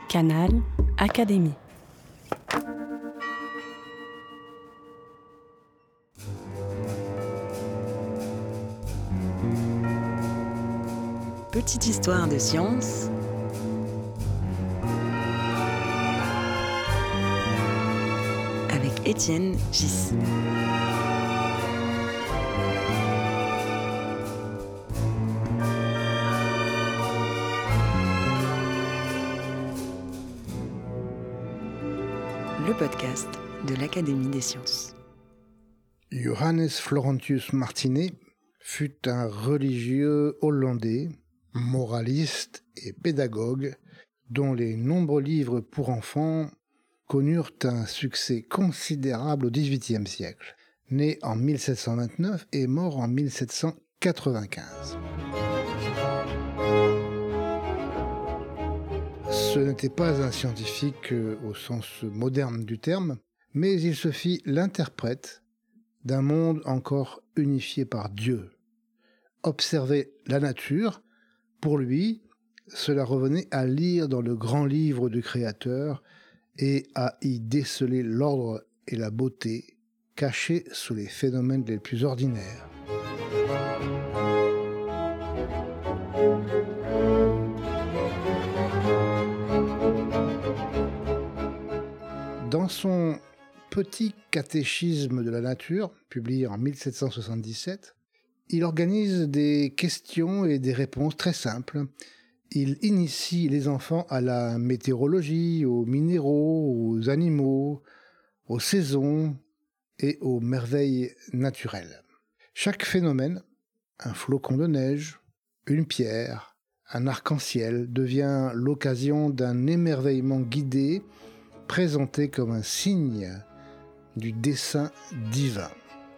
Canal Académie. Petite histoire de science avec Étienne Gis. Le podcast de l'Académie des sciences. Johannes Florentius Martinet fut un religieux hollandais, moraliste et pédagogue, dont les nombreux livres pour enfants connurent un succès considérable au XVIIIe siècle. Né en 1729 et mort en 1795. Ce n'était pas un scientifique au sens moderne du terme, mais il se fit l'interprète d'un monde encore unifié par Dieu. Observer la nature, pour lui, cela revenait à lire dans le grand livre du Créateur et à y déceler l'ordre et la beauté cachés sous les phénomènes les plus ordinaires. Dans son petit catéchisme de la nature, publié en 1777, il organise des questions et des réponses très simples. Il initie les enfants à la météorologie, aux minéraux, aux animaux, aux saisons et aux merveilles naturelles. Chaque phénomène, un flocon de neige, une pierre, un arc-en-ciel, devient l'occasion d'un émerveillement guidé, présenté comme un signe du dessein divin.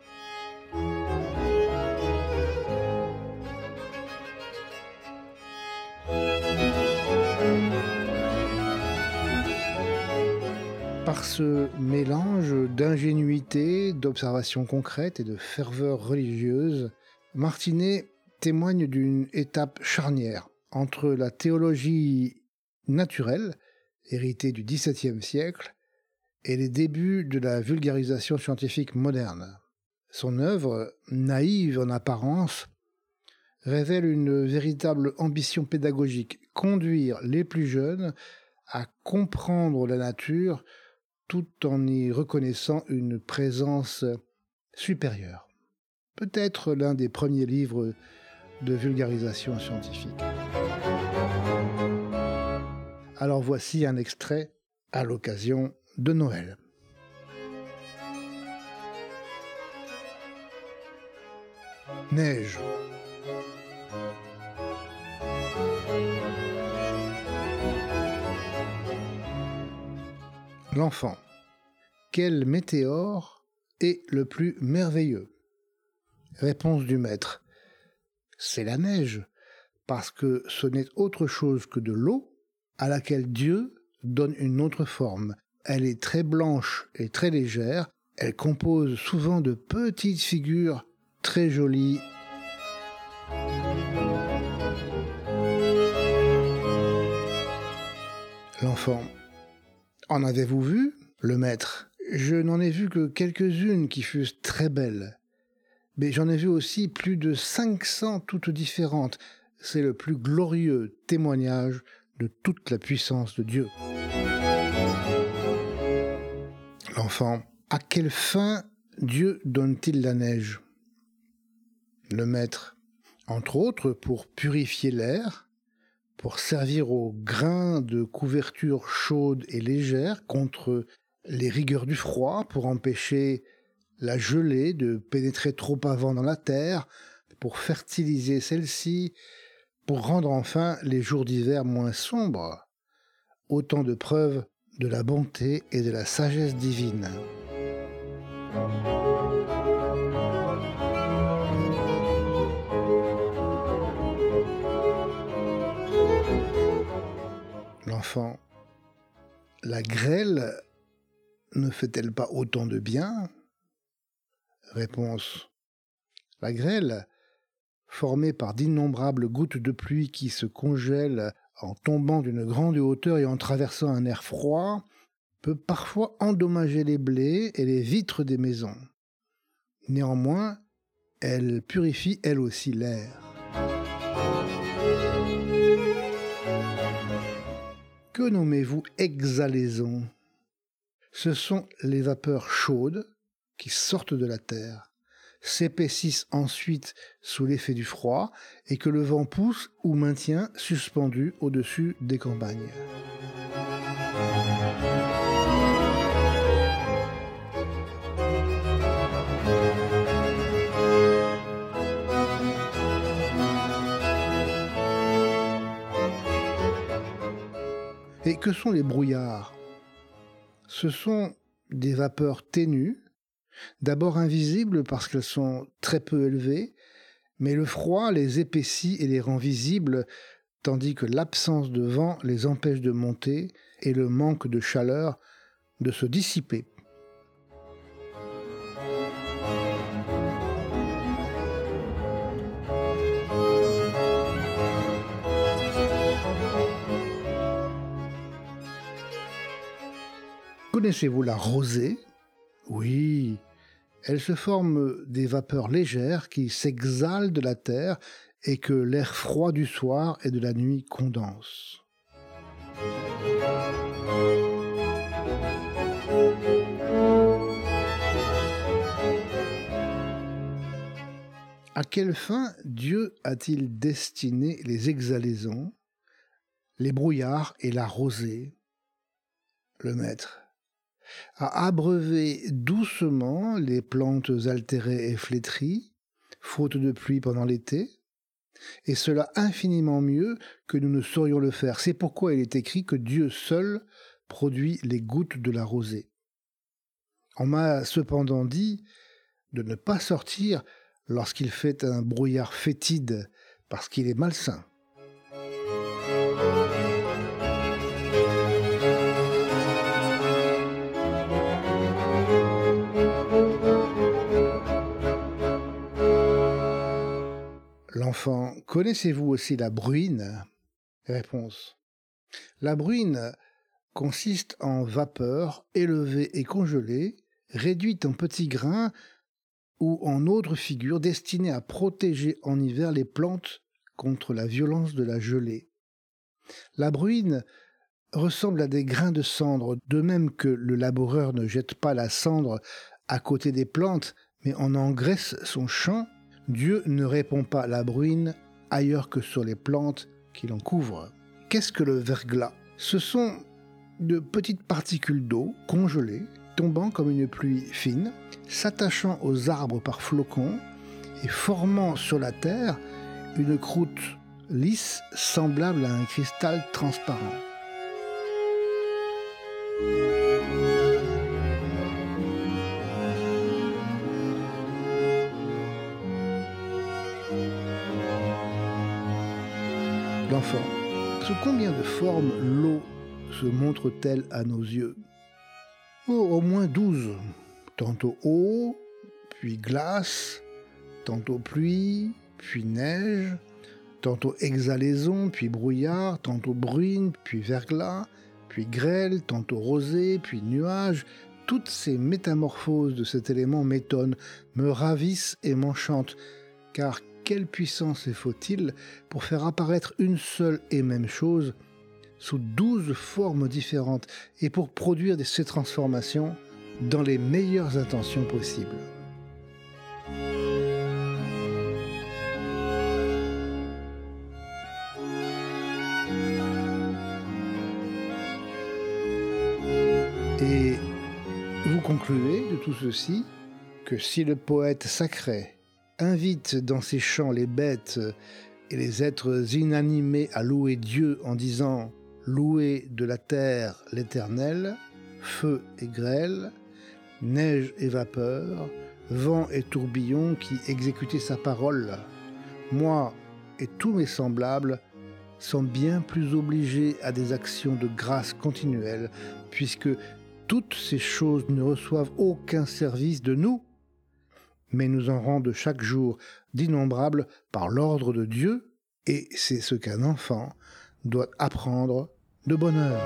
Par ce mélange d'ingénuité, d'observation concrète et de ferveur religieuse, Martinet témoigne d'une étape charnière entre la théologie naturelle, héritée du XVIIe siècle, et les débuts de la vulgarisation scientifique moderne. Son œuvre, naïve en apparence, révèle une véritable ambition pédagogique, conduire les plus jeunes à comprendre la nature tout en y reconnaissant une présence supérieure. Peut-être l'un des premiers livres de vulgarisation scientifique. Alors voici un extrait à l'occasion de Noël. Neige. L'enfant. Quel météore est le plus merveilleux? Réponse du maître. C'est la neige, parce que ce n'est autre chose que de l'eau à laquelle Dieu donne une autre forme. Elle est très blanche et très légère. Elle compose souvent de petites figures très jolies. L'enfant. En avez-vous vu? Le maître. Je n'en ai vu que quelques-unes qui fussent très belles. Mais j'en ai vu aussi plus de 500 toutes différentes. C'est le plus glorieux témoignage de toute la puissance de Dieu. L'enfant. À quelle fin Dieu donne-t-il la neige? Le maître. Entre autres, pour purifier l'air, pour servir aux grains de couverture chaude et légère contre les rigueurs du froid, pour empêcher la gelée de pénétrer trop avant dans la terre, pour fertiliser celle-ci, pour rendre enfin les jours d'hiver moins sombres. Autant de preuves de la bonté et de la sagesse divine. L'enfant. La grêle ne fait-elle pas autant de bien? Réponse. La grêle, formée par d'innombrables gouttes de pluie qui se congèlent en tombant d'une grande hauteur et en traversant un air froid, peut parfois endommager les blés et les vitres des maisons. Néanmoins, elle purifie elle aussi l'air. Que nommez-vous exhalaisons ? Ce sont les vapeurs chaudes qui sortent de la terre, s'épaississent ensuite sous l'effet du froid et que le vent pousse ou maintient suspendues au-dessus des campagnes. Et que sont les brouillards ? Ce sont des vapeurs ténues, d'abord invisibles parce qu'elles sont très peu élevées, mais le froid les épaissit et les rend visibles, tandis que l'absence de vent les empêche de monter et le manque de chaleur de se dissiper. Connaissez-vous la rosée ? Oui, elle se forme des vapeurs légères qui s'exhalent de la terre et que l'air froid du soir et de la nuit condense. À quelle fin Dieu a-t-il destiné les exhalaisons, les brouillards et la rosée ? Le Maître à abreuver doucement les plantes altérées et flétries, faute de pluie pendant l'été, et cela infiniment mieux que nous ne saurions le faire. C'est pourquoi il est écrit que Dieu seul produit les gouttes de la rosée. On m'a cependant dit de ne pas sortir lorsqu'il fait un brouillard fétide, parce qu'il est malsain. L'enfant, connaissez-vous aussi la bruine ? Réponse. La bruine consiste en vapeur élevée et congelée, réduite en petits grains ou en autres figures destinées à protéger en hiver les plantes contre la violence de la gelée. La bruine ressemble à des grains de cendre, de même que le laboureur ne jette pas la cendre à côté des plantes, mais en engraisse son champ. Dieu ne répand pas la bruine ailleurs que sur les plantes qui l'en couvrent. Qu'est-ce que le verglas ? Ce sont de petites particules d'eau congelées, tombant comme une pluie fine, s'attachant aux arbres par flocons et formant sur la terre une croûte lisse semblable à un cristal transparent. L'enfant, sous combien de formes l'eau se montre-t-elle à nos yeux ? Au moins 12. Tantôt eau, puis glace, tantôt pluie, puis neige, tantôt exhalaison, puis brouillard, tantôt bruine, puis verglas, puis grêle, tantôt rosée, puis nuage. Toutes ces métamorphoses de cet élément m'étonnent, me ravissent et m'enchantent, car quelle puissance faut-il pour faire apparaître une seule et même chose sous 12 formes différentes et pour produire ces transformations dans les meilleures intentions possibles. Et vous concluez de tout ceci que si le poète sacré invite dans ses chants les bêtes et les êtres inanimés à louer Dieu en disant « Louez de la terre l'Éternel, feu et grêle, neige et vapeur, vent et tourbillon qui exécutaient sa parole. Moi et tous mes semblables sont bien plus obligés à des actions de grâce continuelles, puisque toutes ces choses ne reçoivent aucun service de nous, mais nous en rendent chaque jour d'innombrables par l'ordre de Dieu, et c'est ce qu'un enfant doit apprendre de bonne heure.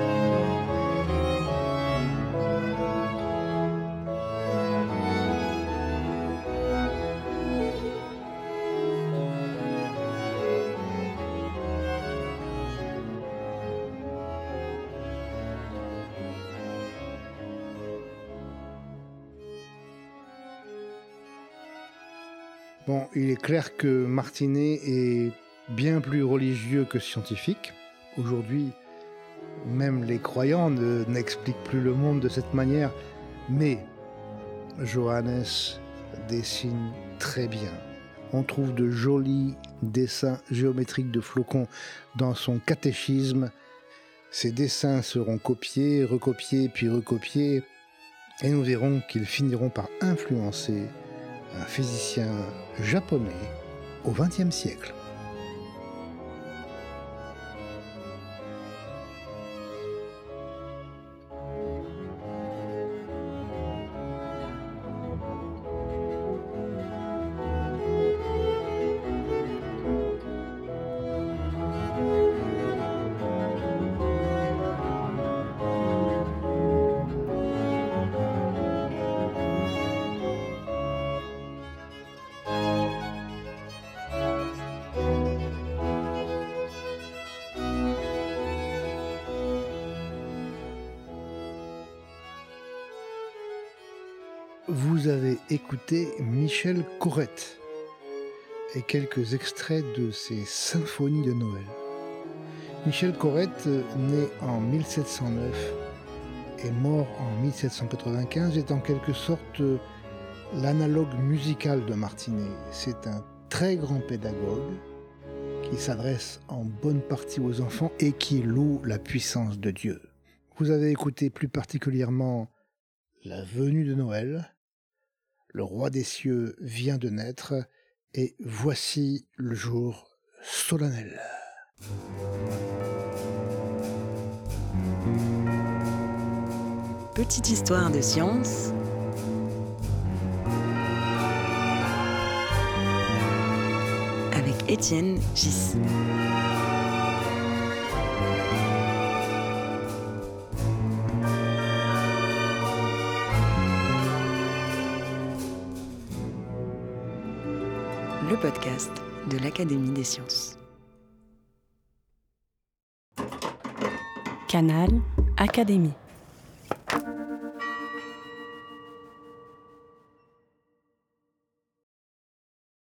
Bon, il est clair que Martinet est bien plus religieux que scientifique. Aujourd'hui, même les croyants n'expliquent plus le monde de cette manière. Mais Johannes dessine très bien. On trouve de jolis dessins géométriques de flocons dans son catéchisme. Ces dessins seront copiés, recopiés, puis recopiés. Et nous verrons qu'ils finiront par influencer un physicien japonais au XXe siècle. Vous avez écouté Michel Corrette et quelques extraits de ses symphonies de Noël. Michel Corrette, né en 1709 et mort en 1795, est en quelque sorte l'analogue musical de Martinet. C'est un très grand pédagogue qui s'adresse en bonne partie aux enfants et qui loue la puissance de Dieu. Vous avez écouté plus particulièrement La venue de Noël, Le roi des cieux vient de naître, et voici le jour solennel. Petite histoire de science avec Étienne Gis. Le podcast de l'Académie des sciences. Canal Académie.